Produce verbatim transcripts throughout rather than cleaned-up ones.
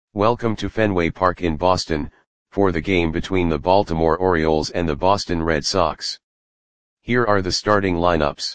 Welcome to Fenway Park in Boston, for the game between the Baltimore Orioles and the Boston Red Sox. Here are the starting lineups.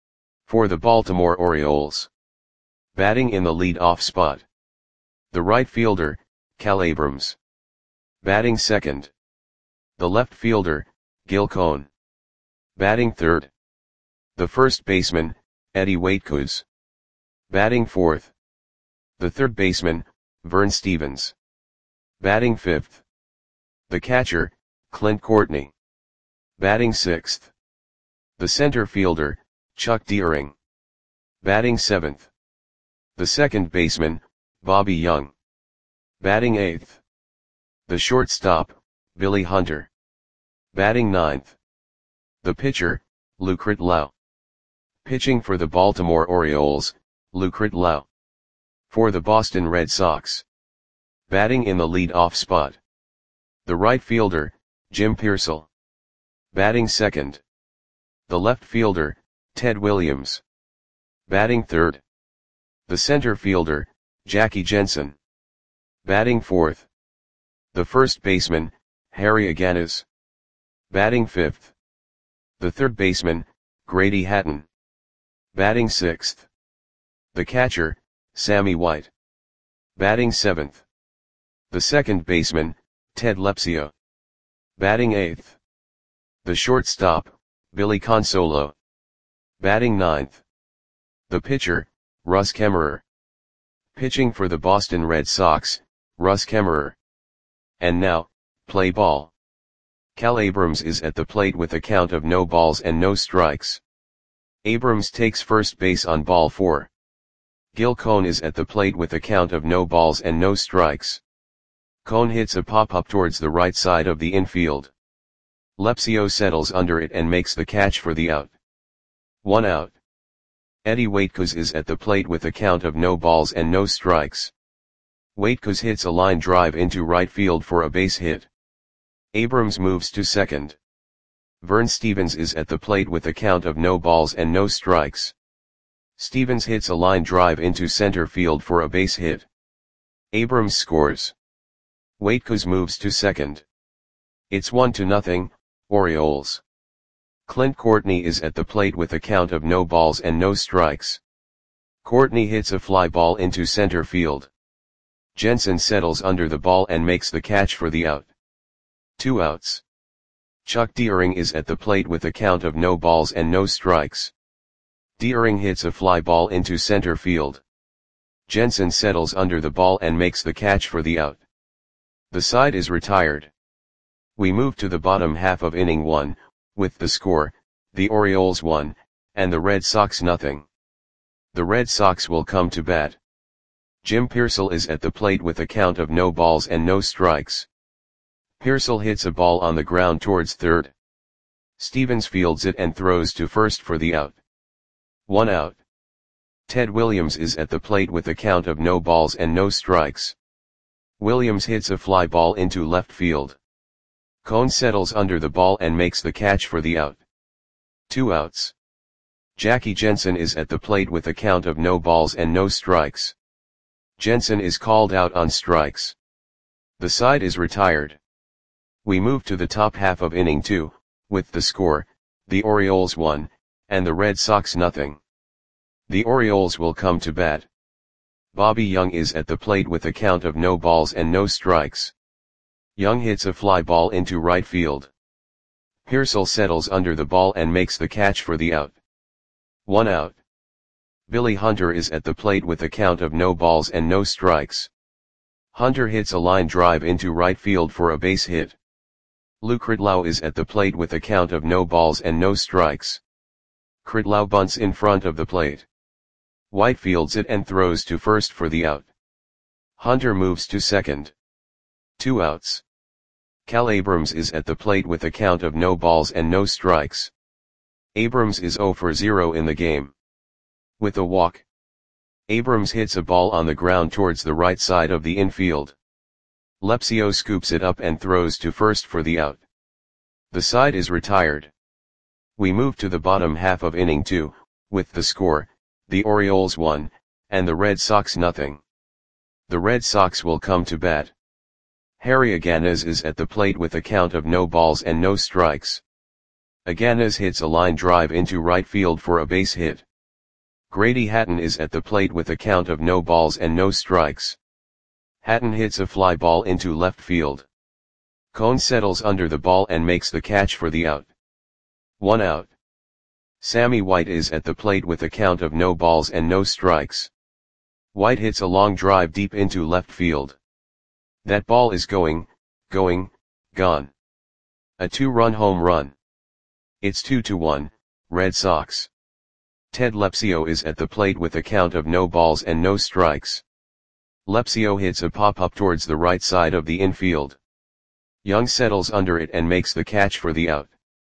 For the Baltimore Orioles. Batting in the lead-off spot. The right fielder, Cal Abrams. Batting second. The left fielder, Gil Cohn. Batting third. The first baseman, Eddie Waitkus. Batting fourth. The third baseman, Vern Stephens. Batting fifth. The catcher, Clint Courtney. Batting sixth. The center fielder, Chuck Deering. Batting seventh. The second baseman, Bobby Young. Batting eighth. The shortstop, Billy Hunter. Batting ninth. The pitcher, Lucret Lau. Pitching for the Baltimore Orioles, Lucret Lau. For the Boston Red Sox. Batting in the lead-off spot. The right fielder, Jim Piersall. Batting second. The left fielder, Ted Williams. Batting third. The center fielder, Jackie Jensen. Batting fourth. The first baseman, Harry Aganis. Batting fifth. The third baseman, Grady Hatton. Batting sixth. The catcher, Sammy White. Batting seventh. The second baseman, Ted Lepsio. Batting eighth. The shortstop, Billy Consolo. Batting ninth. The pitcher, Russ Kemmerer. Pitching for the Boston Red Sox, Russ Kemmerer. And now, play ball. Cal Abrams is at the plate with a count of no balls and no strikes. Abrams takes first base on ball four. Gil Cohn is at the plate with a count of no balls and no strikes. Cohn hits a pop-up towards the right side of the infield. Lepsio settles under it and makes the catch for the out. One out. Eddie Waitkus is at the plate with a count of no balls and no strikes. Waitkus hits a line drive into right field for a base hit. Abrams moves to second. Vern Stephens is at the plate with a count of no balls and no strikes. Stephens hits a line drive into center field for a base hit. Abrams scores. Waitkus moves to second. It's one to nothing, Orioles. Clint Courtney is at the plate with a count of no balls and no strikes. Courtney hits a fly ball into center field. Jensen settles under the ball and makes the catch for the out. Two outs. Chuck Deering is at the plate with a count of no balls and no strikes. Deering hits a fly ball into center field. Jensen settles under the ball and makes the catch for the out. The side is retired. We move to the bottom half of inning one, with the score, the Orioles one, and the Red Sox nothing. The Red Sox will come to bat. Jim Piersall is at the plate with a count of no balls and no strikes. Piersall hits a ball on the ground towards third. Stephens fields it and throws to first for the out. One out. Ted Williams is at the plate with a count of no balls and no strikes. Williams hits a fly ball into left field. Cohn settles under the ball and makes the catch for the out. Two outs. Jackie Jensen is at the plate with a count of no balls and no strikes. Jensen is called out on strikes. The side is retired. We move to the top half of inning two, with the score, the Orioles one, and the Red Sox nothing. The Orioles will come to bat. Bobby Young is at the plate with a count of no balls and no strikes. Young hits a fly ball into right field. Piersall settles under the ball and makes the catch for the out. One out. Billy Hunter is at the plate with a count of no balls and no strikes. Hunter hits a line drive into right field for a base hit. Lucret Lau is at the plate with a count of no balls and no strikes. Critlow bunts in front of the plate. White fields it and throws to first for the out. Hunter moves to second. Two outs. Cal Abrams is at the plate with a count of no balls and no strikes. Abrams is zero for zero in the game. With a walk. Abrams hits a ball on the ground towards the right side of the infield. Lepsio scoops it up and throws to first for the out. The side is retired. We move to the bottom half of inning two, with the score, the Orioles one, and the Red Sox nothing. the Red Sox will come to bat. Harry Aganes is at the plate with a count of no balls and no strikes. Aganes hits a line drive into right field for a base hit. Grady Hatton is at the plate with a count of no balls and no strikes. Hatton hits a fly ball into left field. Cone settles under the ball and makes the catch for the out. One out. Sammy White is at the plate with a count of no balls and no strikes. White hits a long drive deep into left field. That ball is going, going, gone. A two-run home run. It's two to one, Red Sox. Ted Lepsio is at the plate with a count of no balls and no strikes. Lepsio hits a pop-up towards the right side of the infield. Young settles under it and makes the catch for the out.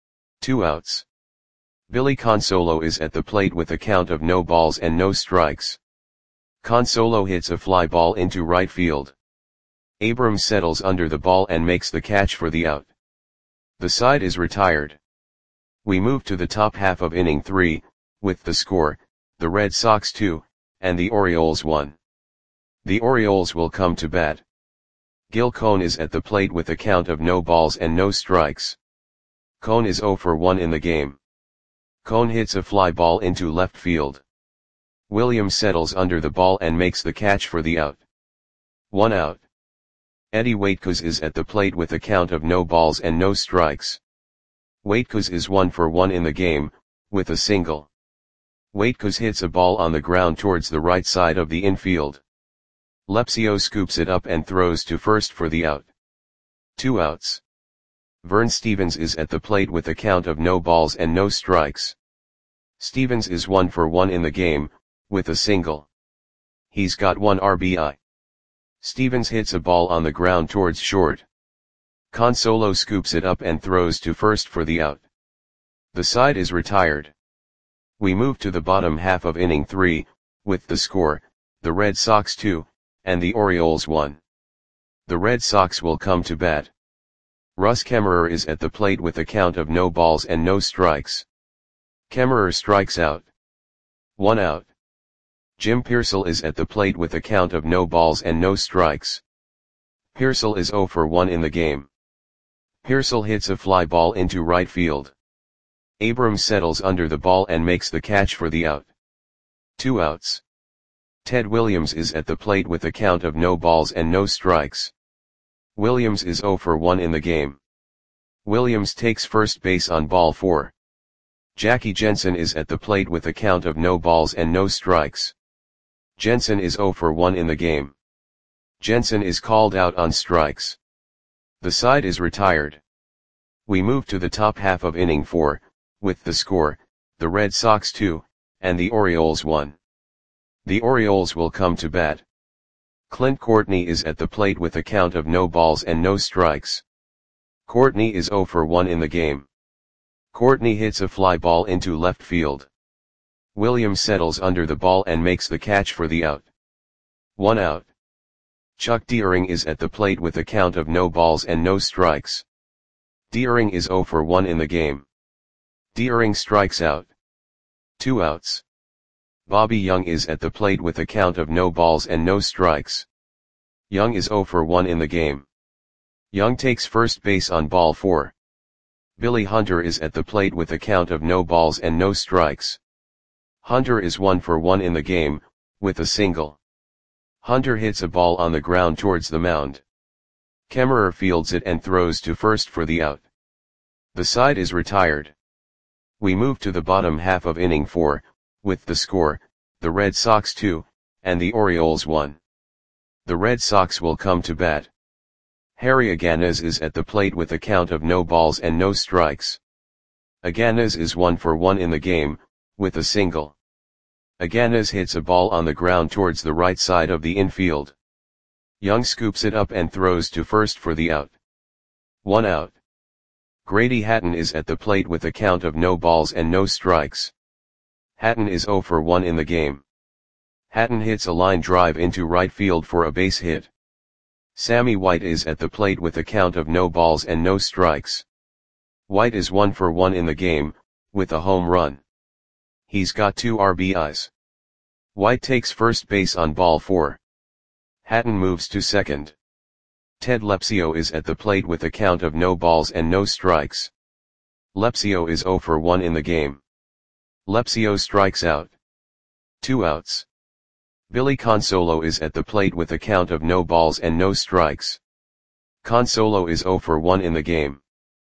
Two outs. Billy Consolo is at the plate with a count of no balls and no strikes. Consolo hits a fly ball into right field. Abrams settles under the ball and makes the catch for the out. The side is retired. We move to the top half of inning three, with the score, the Red Sox two, and the Orioles one. The Orioles will come to bat. Gil Cone is at the plate with a count of no balls and no strikes. Cone is zero for one in the game. Cone hits a fly ball into left field. Williams settles under the ball and makes the catch for the out. One out. Eddie Waitkos is at the plate with a count of no balls and no strikes. Waitkos is one for one in the game, with a single. Waitkos hits a ball on the ground towards the right side of the infield. Lepsio scoops it up and throws to first for the out. Two outs. Vern Stevens is at the plate with a count of no balls and no strikes. Stevens is one for one in the game, with a single. He's got one R B I. Stevens hits a ball on the ground towards short. Consolo scoops it up and throws to first for the out. The side is retired. We move to the bottom half of inning three, with the score, the Red Sox two, and the Orioles one. The Red Sox will come to bat. Russ Kemmerer is at the plate with a count of no balls and no strikes. Kemmerer strikes out. One out. Jim Piersall is at the plate with a count of no balls and no strikes. Piersall is zero for one in the game. Piersall hits a fly ball into right field. Abrams settles under the ball and makes the catch for the out. Two outs. Ted Williams is at the plate with a count of no balls and no strikes. Williams is zero for one in the game. Williams takes first base on ball four. Jackie Jensen is at the plate with a count of no balls and no strikes. Jensen is zero for one in the game. Jensen is called out on strikes. The side is retired. We move to the top half of inning four, with the score, the Red Sox two, and the Orioles one. The Orioles will come to bat. Clint Courtney is at the plate with a count of no balls and no strikes. Courtney is zero for one in the game. Courtney hits a fly ball into left field. Williams settles under the ball and makes the catch for the out. One out. Chuck Deering is at the plate with a count of no balls and no strikes. Deering is zero for one in the game. Deering strikes out. Two outs. Bobby Young is at the plate with a count of no balls and no strikes. Young is zero for one in the game. Young takes first base on ball four. Billy Hunter is at the plate with a count of no balls and no strikes. Hunter is one for one in the game, with a single. Hunter hits a ball on the ground towards the mound. Kemmerer fields it and throws to first for the out. The side is retired. We move to the bottom half of inning four, with the score, the Red Sox two, and the Orioles one. The Red Sox will come to bat. Harry Aganes is at the plate with a count of no balls and no strikes. Aganes is one for one in the game, with a single. Aganes hits a ball on the ground towards the right side of the infield. Young scoops it up and throws to first for the out. One out. Grady Hatton is at the plate with a count of no balls and no strikes. Hatton is zero for one in the game. Hatton hits a line drive into right field for a base hit. Sammy White is at the plate with a count of no balls and no strikes. White is one for one in the game, with a home run. He's got two R B Is. White takes first base on ball four. Hatton moves to second. Ted Lepsio is at the plate with a count of no balls and no strikes. Lepsio is zero for one in the game. Lepsio strikes out. Two outs. Billy Consolo is at the plate with a count of no balls and no strikes. Consolo is zero for one in the game.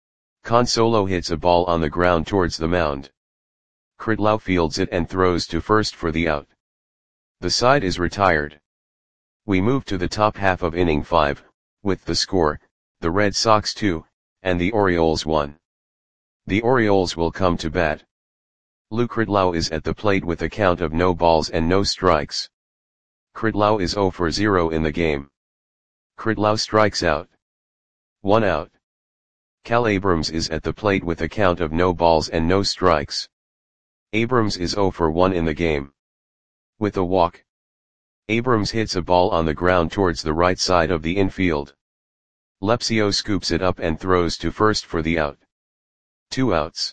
Consolo hits a ball on the ground towards the mound. Kritlau fields it and throws to first for the out. The side is retired. We move to the top half of inning five, with the score, the Red Sox two, and the Orioles one. The Orioles will come to bat. Lou Kritlau is at the plate with a count of no balls and no strikes. Kritlau is zero for zero in the game. Kritlau strikes out. One out. Cal Abrams is at the plate with a count of no balls and no strikes. Abrams is zero for one in the game. With a walk, Abrams hits a ball on the ground towards the right side of the infield. Lepsio scoops it up and throws to first for the out. Two outs.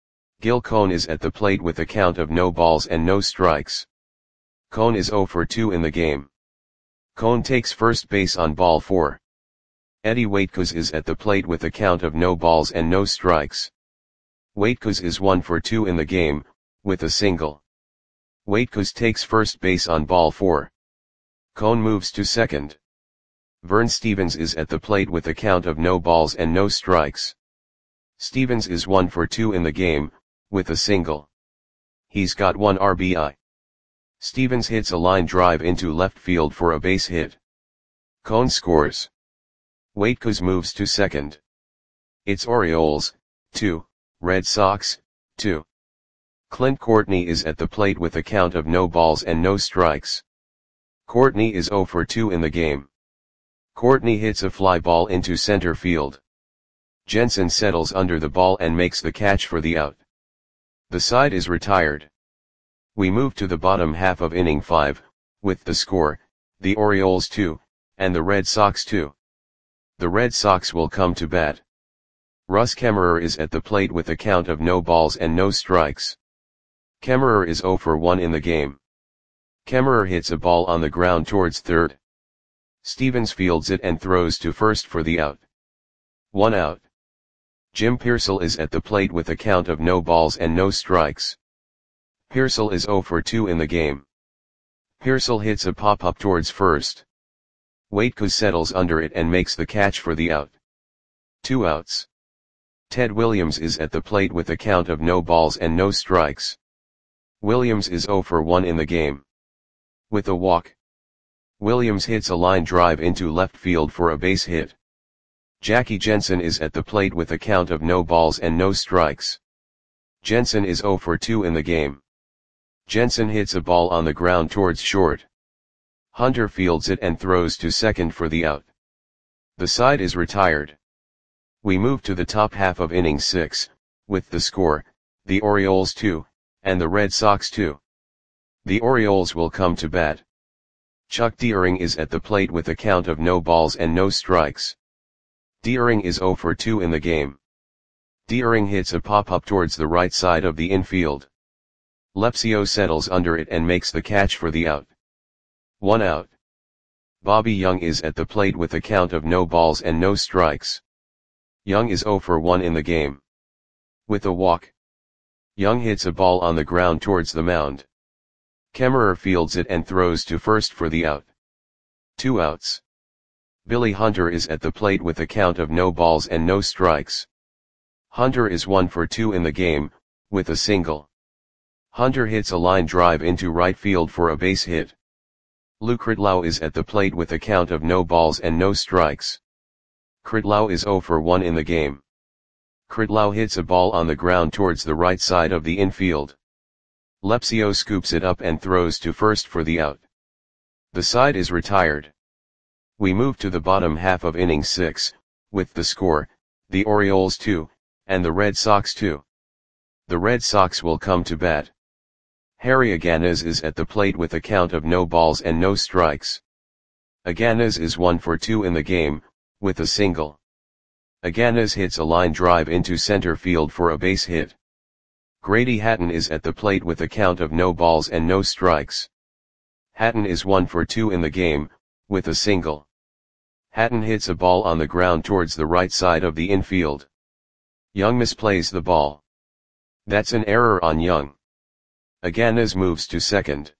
Gil Cone is at the plate with a count of no balls and no strikes. Cone is zero for two in the game. Cone takes first base on ball four. Eddie Waitkos is at the plate with a count of no balls and no strikes. Waitkos is one for two in the game, with a single. Waitkos takes first base on ball four. Cone moves to second. Vern Stevens is at the plate with a count of no balls and no strikes. Stevens is one for two in the game, with a single. He's got one R B I. Stevens hits a line drive into left field for a base hit. Cone scores. Waitkos moves to second. It's Orioles, two, Red Sox, two. Clint Courtney is at the plate with a count of no balls and no strikes. Courtney is zero for two in the game. Courtney hits a fly ball into center field. Jensen settles under the ball and makes the catch for the out. The side is retired. We move to the bottom half of inning five, with the score, the Orioles two, and the Red Sox two. The Red Sox will come to bat. Russ Kemmerer is at the plate with a count of no balls and no strikes. Kemmerer is zero for one in the game. Kemmerer hits a ball on the ground towards third. Stevens fields it and throws to first for the out. One out. Jim Pearsall is at the plate with a count of no balls and no strikes. Pearsall is zero for two in the game. Pearsall hits a pop-up towards first. Waitkos settles under it and makes the catch for the out. Two outs. Ted Williams is at the plate with a count of no balls and no strikes. Williams is zero for one in the game. With a walk, Williams hits a line drive into left field for a base hit. Jackie Jensen is at the plate with a count of no balls and no strikes. Jensen is zero for two in the game. Jensen hits a ball on the ground towards short. Hunter fields it and throws to second for the out. The side is retired. We move to the top half of inning six, with the score, the Orioles two, and the Red Sox two. The Orioles will come to bat. Chuck Deering is at the plate with a count of no balls and no strikes. Deering is zero for two in the game. Deering hits a pop-up towards the right side of the infield. Lepsio settles under it and makes the catch for the out. One out. Bobby Young is at the plate with a count of no balls and no strikes. Young is zero for one in the game. With a walk, Young hits a ball on the ground towards the mound. Kemmerer fields it and throws to first for the out. Two outs. Billy Hunter is at the plate with a count of no balls and no strikes. Hunter is one for two in the game, with a single. Hunter hits a line drive into right field for a base hit. Lou Kritlau is at the plate with a count of no balls and no strikes. Kritlau is zero for one in the game. Kritlau hits a ball on the ground towards the right side of the infield. Lepsio scoops it up and throws to first for the out. The side is retired. We move to the bottom half of inning six, with the score, the Orioles two, and the Red Sox two. The Red Sox will come to bat. Harry Aganez is at the plate with a count of no balls and no strikes. Aganez is one for two in the game, with a single. Aganez hits a line drive into center field for a base hit. Grady Hatton is at the plate with a count of no balls and no strikes. Hatton is one for two in the game, with a single. Hatton hits a ball on the ground towards the right side of the infield. Young misplays the ball. That's an error on Young. Iganez moves to second.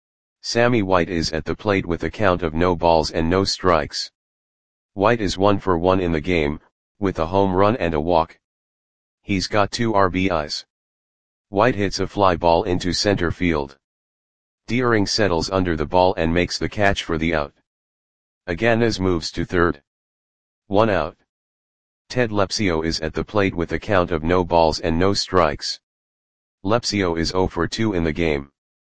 Sammy White is at the plate with a count of no balls and no strikes. White is one for one in the game, with a home run and a walk. He's got two R B Is. White hits a fly ball into center field. Deering settles under the ball and makes the catch for the out. Iganez moves to third. One out. Ted Lepsio is at the plate with a count of no balls and no strikes. Lepsio is zero for two in the game.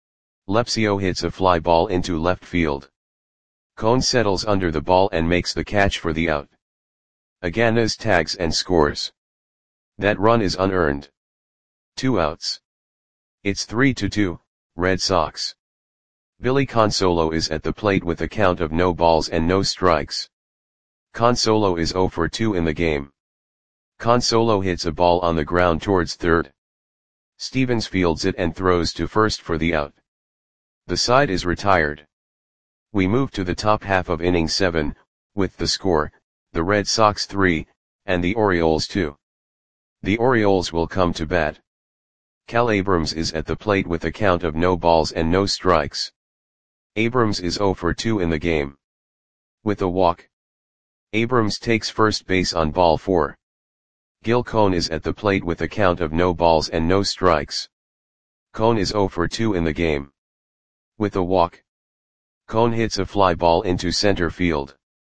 Lepsio hits a fly ball into left field. Cone settles under the ball and makes the catch for the out. Iganez tags and scores. That run is unearned. Two outs. It's three to two, Red Sox. Billy Consolo is at the plate with a count of no balls and no strikes. Consolo is zero for two in the game. Consolo hits a ball on the ground towards third. Stevens fields it and throws to first for the out. The side is retired. We move to the top half of inning seven, with the score, the Red Sox three, and the Orioles two. The Orioles will come to bat. Cal Abrams is at the plate with a count of no balls and no strikes. Abrams is zero for two in the game. With a walk. Abrams takes first base on ball four. Gil Cone is at the plate with a count of no balls and no strikes. Cone is zero for two in the game. With a walk. Cone hits a fly ball into center field.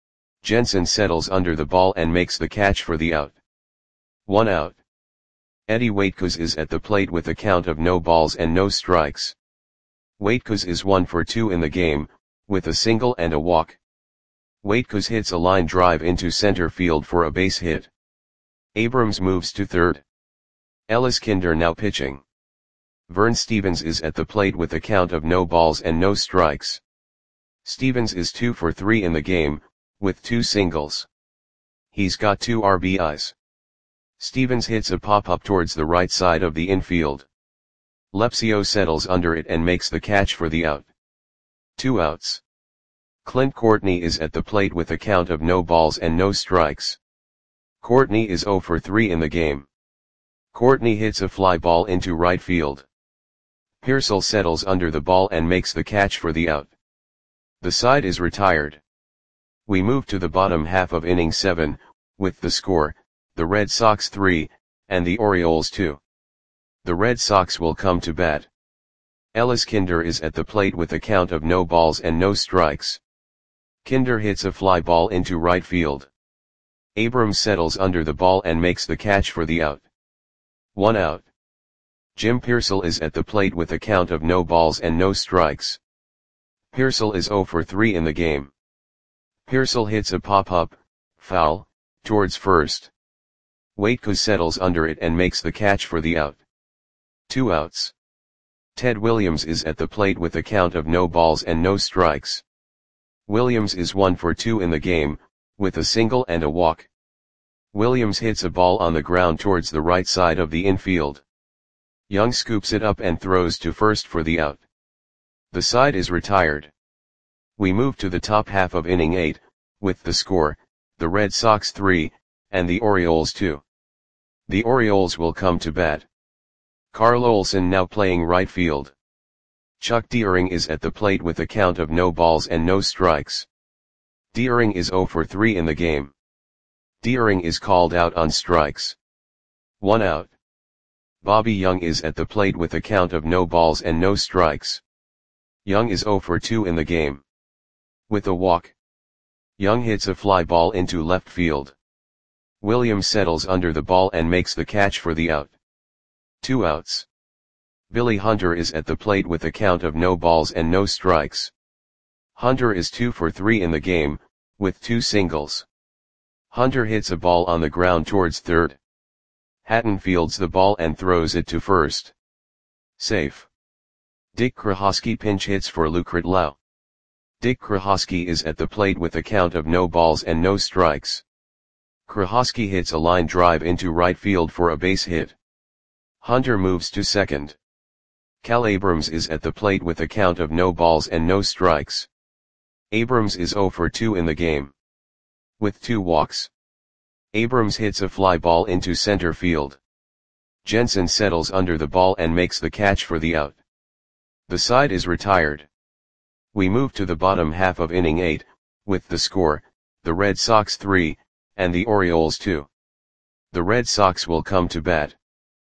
Jensen settles under the ball and makes the catch for the out. One out. Eddie Waitkos is at the plate with a count of no balls and no strikes. Waitkos is one for two in the game, with a single and a walk. Waitkos hits a line drive into center field for a base hit. Abrams moves to third. Ellis Kinder now pitching. Vern Stevens is at the plate with a count of no balls and no strikes. Stevens is two for three in the game, with two singles. He's got two R B Is. Stevens hits a pop-up towards the right side of the infield. Lepsio settles under it and makes the catch for the out. Two outs. Clint Courtney is at the plate with a count of no balls and no strikes. Courtney is zero for three in the game. Courtney hits a fly ball into right field. Pearsall settles under the ball and makes the catch for the out. The side is retired. We move to the bottom half of inning seven, with the score, the Red Sox three, and the Orioles two. The Red Sox will come to bat. Ellis Kinder is at the plate with a count of no balls and no strikes. Kinder hits a fly ball into right field. Abrams settles under the ball and makes the catch for the out. One out. Jim Pearsall is at the plate with a count of no balls and no strikes. Pearsall is zero for three in the game. Pearsall hits a pop-up, foul, towards first. Waitkos settles under it and makes the catch for the out. Two outs. Ted Williams is at the plate with a count of no balls and no strikes. Williams is one for two in the game, with a single and a walk. Williams hits a ball on the ground towards the right side of the infield. Young scoops it up and throws to first for the out. The side is retired. We move to the top half of inning eight, with the score, the Red Sox three, and the Orioles two. The Orioles will come to bat. Carl Olson now playing right field. Chuck Deering is at the plate with a count of no balls and no strikes. Deering is zero for three in the game. Deering is called out on strikes. One out. Bobby Young is at the plate with a count of no balls and no strikes. Young is zero for two in the game. With a walk. Young hits a fly ball into left field. Williams settles under the ball and makes the catch for the out. Two outs. Billy Hunter is at the plate with a count of no balls and no strikes. Hunter is two for three in the game, with two singles. Hunter hits a ball on the ground towards third. Hatton fields the ball and throws it to first. Safe. Dick Krahoski pinch hits for Lou Kritlau. Dick Krahoski is at the plate with a count of no balls and no strikes. Krahoski hits a line drive into right field for a base hit. Hunter moves to second. Cal Abrams is at the plate with a count of no balls and no strikes. Abrams is zero for two in the game. With two walks. Abrams hits a fly ball into center field. Jensen settles under the ball and makes the catch for the out. The side is retired. We move to the bottom half of inning eight, with the score, the Red Sox three, and the Orioles two. The Red Sox will come to bat.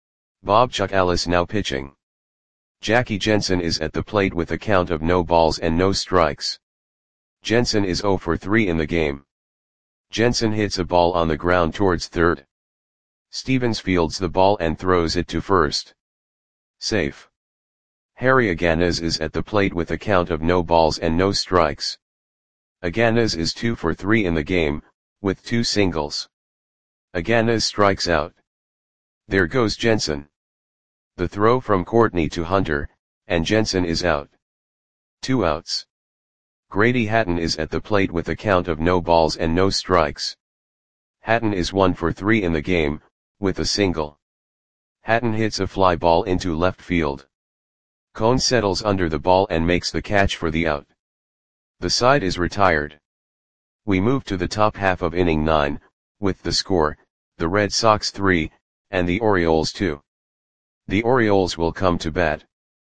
Bob Chuck Ellis now pitching. Jackie Jensen is at the plate with a count of no balls and no strikes. Jensen is zero for three in the game. Jensen hits a ball on the ground towards third. Stevens fields the ball and throws it to first. Safe. Harry Aganes is at the plate with a count of no balls and no strikes. Aganes is two for three in the game, with two singles. Aganes strikes out. There goes Jensen. The throw from Courtney to Hunter, and Jensen is out. Two outs. Grady Hatton is at the plate with a count of no balls and no strikes. Hatton is one for three in the game, with a single. Hatton hits a fly ball into left field. Cone settles under the ball and makes the catch for the out. The side is retired. We move to the top half of inning nine, with the score, the Red Sox three, and the Orioles two. The Orioles will come to bat.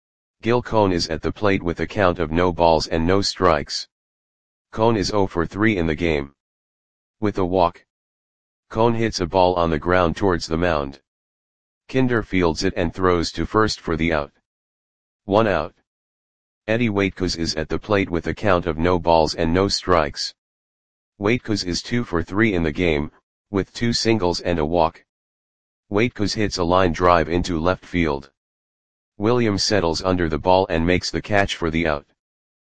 Gil Cone is at the plate with a count of no balls and no strikes. Cone is zero for three in the game. With a walk. Cone hits a ball on the ground towards the mound. Kinder fields it and throws to first for the out. One out. Eddie Waitkos is at the plate with a count of no balls and no strikes. Waitkos is two for three in the game, with two singles and a walk. Waitkos hits a line drive into left field. Williams settles under the ball and makes the catch for the out.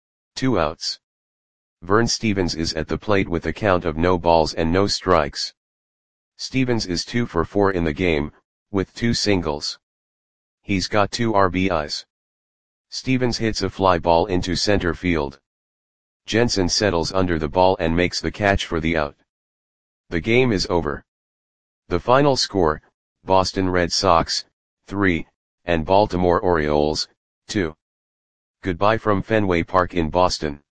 Two outs. Vern Stevens is at the plate with a count of no balls and no strikes. Stevens is two for four in the game, with two singles. He's got two R B Is. Stevens hits a fly ball into center field. Jensen settles under the ball and makes the catch for the out. The game is over. The final score, Boston Red Sox, three, and Baltimore Orioles, two. Goodbye from Fenway Park in Boston.